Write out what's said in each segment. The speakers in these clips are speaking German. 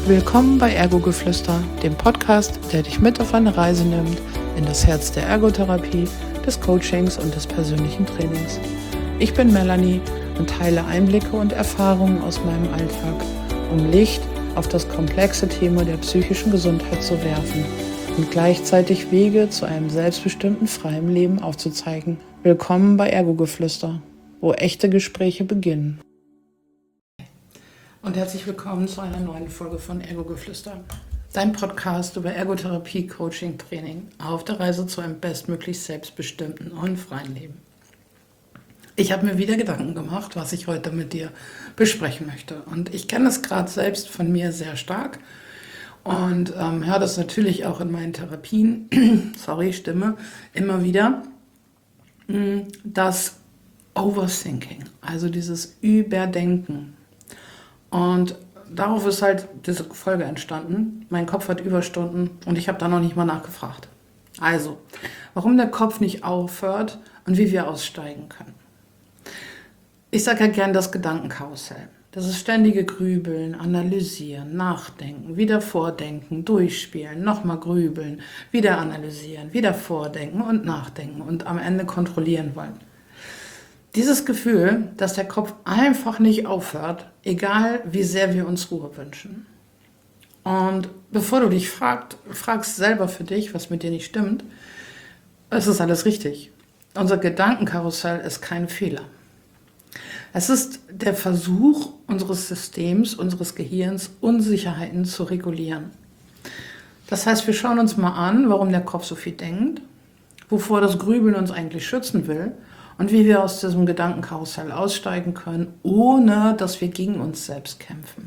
Willkommen bei Ergogeflüster, dem Podcast, der dich mit auf eine Reise nimmt in das Herz der Ergotherapie, des Coachings und des persönlichen Trainings. Ich bin Melanie und teile Einblicke und Erfahrungen aus meinem Alltag, um Licht auf das komplexe Thema der psychischen Gesundheit zu werfen und gleichzeitig Wege zu einem selbstbestimmten, freien Leben aufzuzeigen. Willkommen bei Ergogeflüster, wo echte Gespräche beginnen. Und herzlich willkommen zu einer neuen Folge von Ergogeflüster, dein Podcast über Ergotherapie, Coaching, Training auf der Reise zu einem bestmöglich selbstbestimmten und freien Leben. Ich habe mir wieder Gedanken gemacht, was ich heute mit dir besprechen möchte. Und ich kenne es gerade selbst von mir sehr stark und höre das natürlich auch in meinen Therapien, Stimme, immer wieder, das Overthinking, also dieses Überdenken. Und darauf ist halt diese Folge entstanden. Mein Kopf hat Überstunden und ich habe da noch nicht mal nachgefragt. Also, warum der Kopf nicht aufhört und wie wir aussteigen können. Ich sage ja gern das Gedankenkarussell. Das ist ständige Grübeln, Analysieren, Nachdenken, wieder vordenken, durchspielen, nochmal grübeln, wieder analysieren, wieder vordenken und nachdenken und am Ende kontrollieren wollen. Dieses Gefühl, dass der Kopf einfach nicht aufhört, egal wie sehr wir uns Ruhe wünschen. Und bevor du dich fragst selber für dich, was mit dir nicht stimmt, es ist alles richtig. Unser Gedankenkarussell ist kein Fehler. Es ist der Versuch unseres Systems, unseres Gehirns, Unsicherheiten zu regulieren. Das heißt, wir schauen uns mal an, warum der Kopf so viel denkt, wovor das Grübeln uns eigentlich schützen will, und wie wir aus diesem Gedankenkarussell aussteigen können, ohne dass wir gegen uns selbst kämpfen.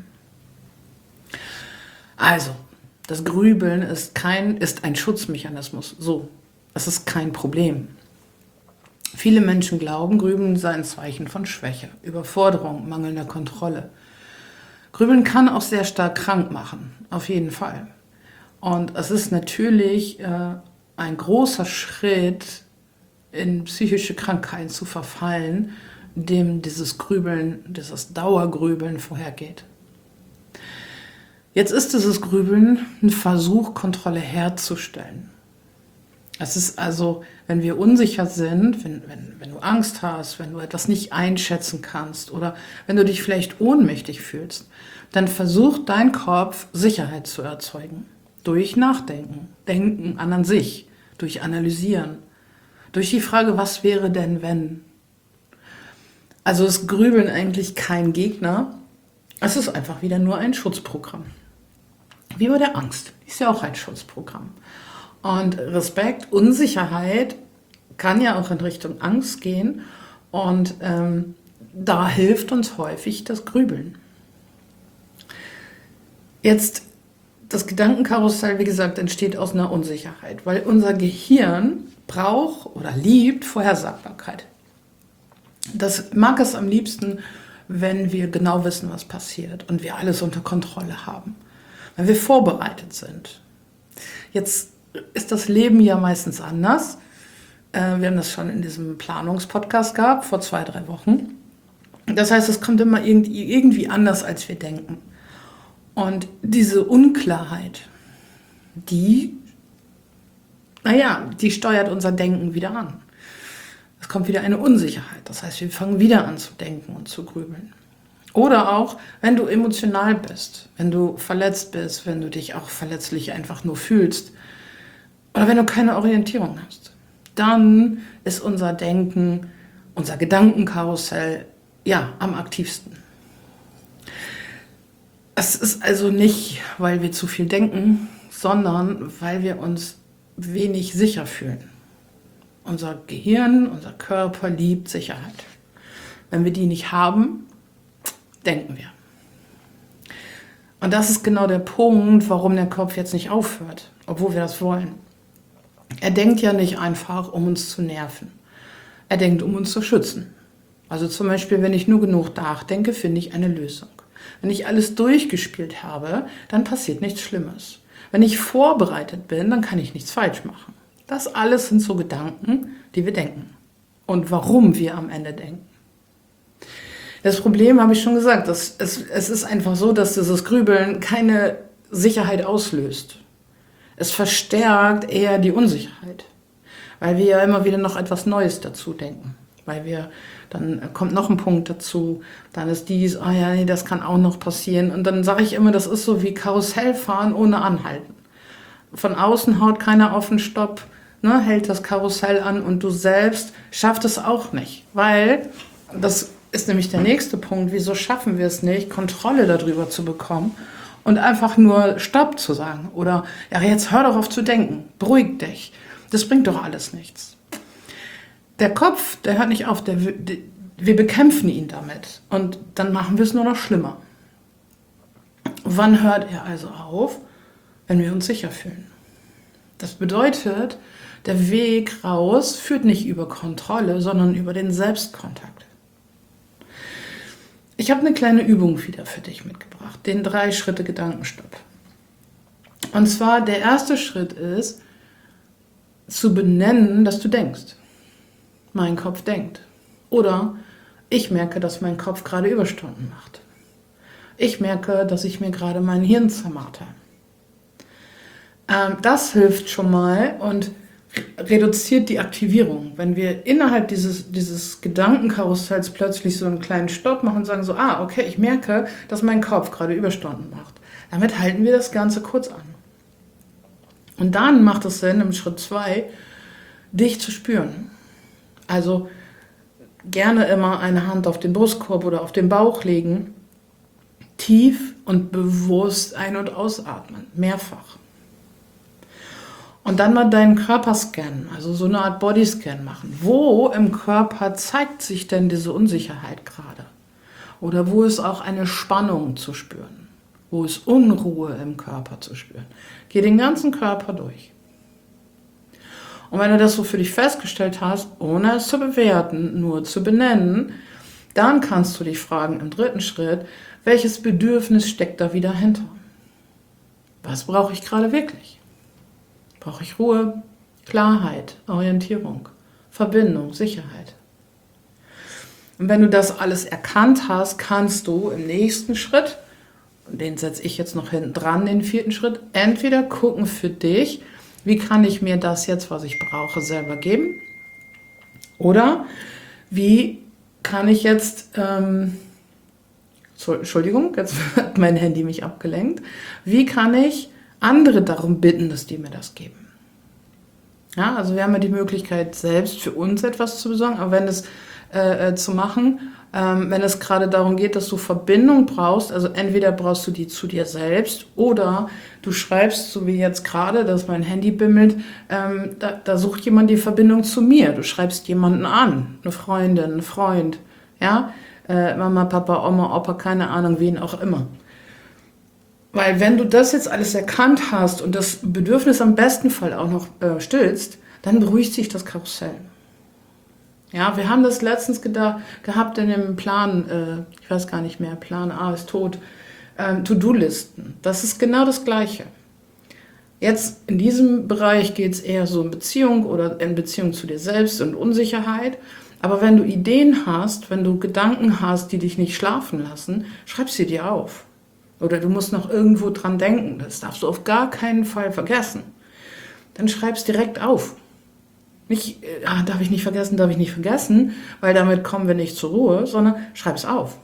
Also, das Grübeln ist ein Schutzmechanismus. So, es ist kein Problem. Viele Menschen glauben, Grübeln sei ein Zeichen von Schwäche, Überforderung, mangelnder Kontrolle. Grübeln kann auch sehr stark krank machen, auf jeden Fall. Und es ist natürlich ein großer Schritt, in psychische Krankheiten zu verfallen, dem dieses Grübeln, dieses Dauergrübeln vorhergeht. Jetzt ist dieses Grübeln ein Versuch, Kontrolle herzustellen. Es ist also, wenn wir unsicher sind, wenn du Angst hast, wenn du etwas nicht einschätzen kannst oder wenn du dich vielleicht ohnmächtig fühlst, dann versucht dein Kopf, Sicherheit zu erzeugen. Durch Nachdenken, Denken an sich, durch Analysieren. Durch die Frage, was wäre denn, wenn? Also ist Grübeln eigentlich kein Gegner. Es ist einfach wieder nur ein Schutzprogramm. Wie bei der Angst. Ist ja auch ein Schutzprogramm. Und Respekt, Unsicherheit kann ja auch in Richtung Angst gehen. Und da hilft uns häufig das Grübeln. Jetzt, das Gedankenkarussell, wie gesagt, entsteht aus einer Unsicherheit, weil unser Gehirn braucht oder liebt Vorhersagbarkeit. Das mag es am liebsten, wenn wir genau wissen, was passiert und wir alles unter Kontrolle haben, wenn wir vorbereitet sind. Jetzt ist das Leben ja meistens anders. Wir haben das schon in diesem Planungspodcast gehabt, vor 2-3 Wochen. Das heißt, es kommt immer irgendwie anders, als wir denken. Und diese Unklarheit, die steuert unser Denken wieder an. Es kommt wieder eine Unsicherheit. Das heißt, wir fangen wieder an zu denken und zu grübeln. Oder auch, wenn du emotional bist, wenn du verletzt bist, wenn du dich auch verletzlich einfach nur fühlst oder wenn du keine Orientierung hast, dann ist unser Denken, unser Gedankenkarussell, am aktivsten. Es ist also nicht, weil wir zu viel denken, sondern weil wir uns wenig sicher fühlen. Unser Gehirn, unser Körper liebt Sicherheit. Wenn wir die nicht haben, denken wir. Und das ist genau der Punkt, warum der Kopf jetzt nicht aufhört, obwohl wir das wollen. Er denkt ja nicht einfach, um uns zu nerven. Er denkt, um uns zu schützen. Also zum Beispiel, wenn ich nur genug nachdenke, finde ich eine Lösung. Wenn ich alles durchgespielt habe, dann passiert nichts Schlimmes. Wenn ich vorbereitet bin, dann kann ich nichts falsch machen. Das alles sind so Gedanken, die wir denken. Und warum wir am Ende denken. Das Problem habe ich schon gesagt, es ist einfach so, dass dieses Grübeln keine Sicherheit auslöst. Es verstärkt eher die Unsicherheit, weil wir ja immer wieder noch etwas Neues dazu denken. Dann kommt noch ein Punkt dazu, dann ist dies, ah ja, nee, das kann auch noch passieren. Und dann sage ich immer, das ist so wie Karussellfahren ohne Anhalten. Von außen haut keiner auf den Stopp, ne, hält das Karussell an und du selbst schaffst es auch nicht. Weil, das ist nämlich der nächste Punkt, wieso schaffen wir es nicht, Kontrolle darüber zu bekommen und einfach nur Stopp zu sagen. Oder, ja, jetzt hör doch auf zu denken, beruhig dich. Das bringt doch alles nichts. Der Kopf, der hört nicht auf, wir bekämpfen ihn damit und dann machen wir es nur noch schlimmer. Wann hört er also auf? Wenn wir uns sicher fühlen. Das bedeutet, der Weg raus führt nicht über Kontrolle, sondern über den Selbstkontakt. Ich habe eine kleine Übung wieder für dich mitgebracht, den 3-Schritte-Gedankenstopp. Und zwar, der erste Schritt ist, zu benennen, dass du denkst. Mein Kopf denkt. Oder ich merke, dass mein Kopf gerade Überstunden macht. Ich merke, dass ich mir gerade mein Hirn zermarter. Das hilft schon mal und reduziert die Aktivierung. Wenn wir innerhalb dieses Gedankenkarussells plötzlich so einen kleinen Stopp machen und sagen so, okay, ich merke, dass mein Kopf gerade Überstunden macht. Damit halten wir das Ganze kurz an. Und dann macht es Sinn, im Schritt 2, dich zu spüren. Also gerne immer eine Hand auf den Brustkorb oder auf den Bauch legen, tief und bewusst ein- und ausatmen, mehrfach. Und dann mal deinen Körper scannen, also so eine Art Bodyscan machen. Wo im Körper zeigt sich denn diese Unsicherheit gerade? Oder wo ist auch eine Spannung zu spüren? Wo ist Unruhe im Körper zu spüren? Geh den ganzen Körper durch. Und wenn du das so für dich festgestellt hast, ohne es zu bewerten, nur zu benennen, dann kannst du dich fragen im 3. Schritt, welches Bedürfnis steckt da wieder hinter? Was brauche ich gerade wirklich? Brauche ich Ruhe, Klarheit, Orientierung, Verbindung, Sicherheit? Und wenn du das alles erkannt hast, kannst du im nächsten Schritt, und den setze ich jetzt noch hinten dran, den 4. Schritt, entweder gucken für dich, wie kann ich mir das jetzt, was ich brauche, selber geben? Oder wie kann ich jetzt, Entschuldigung, jetzt hat mein Handy mich abgelenkt. Wie kann ich andere darum bitten, dass die mir das geben? Ja, also wir haben ja die Möglichkeit, selbst für uns etwas zu besorgen, aber wenn es zu machen, wenn es gerade darum geht, dass du Verbindung brauchst, also entweder brauchst du die zu dir selbst oder du schreibst, so wie jetzt gerade, dass mein Handy bimmelt, da sucht jemand die Verbindung zu mir. Du schreibst jemanden an, eine Freundin, einen Freund, ja, Mama, Papa, Oma, Opa, keine Ahnung, wen auch immer. Weil wenn du das jetzt alles erkannt hast und das Bedürfnis am besten Fall auch noch stillst, dann beruhigt sich das Karussell. Ja, wir haben das letztens gehabt in dem Plan, ich weiß gar nicht mehr, Plan A ist tot, To-Do-Listen. Das ist genau das Gleiche. Jetzt in diesem Bereich geht es eher so in Beziehung oder in Beziehung zu dir selbst und Unsicherheit. Aber wenn du Ideen hast, wenn du Gedanken hast, die dich nicht schlafen lassen, schreib sie dir auf. Oder du musst noch irgendwo dran denken. Das darfst du auf gar keinen Fall vergessen. Dann schreib es direkt auf. Nicht, darf ich nicht vergessen, weil damit kommen wir nicht zur Ruhe, sondern schreib es auf.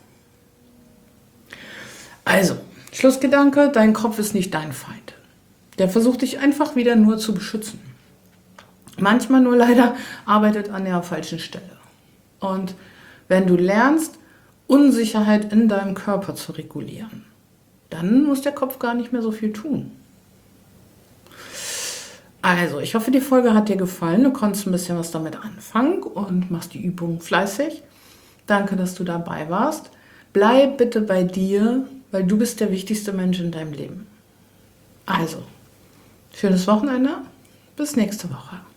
Also, Schlussgedanke, dein Kopf ist nicht dein Feind. Der versucht dich einfach wieder nur zu beschützen. Manchmal nur leider arbeitet an der falschen Stelle. Und wenn du lernst, Unsicherheit in deinem Körper zu regulieren, dann muss der Kopf gar nicht mehr so viel tun. Also, ich hoffe, die Folge hat dir gefallen. Du konntest ein bisschen was damit anfangen und machst die Übung fleißig. Danke, dass du dabei warst. Bleib bitte bei dir, weil du bist der wichtigste Mensch in deinem Leben. Also, schönes Wochenende. Bis nächste Woche.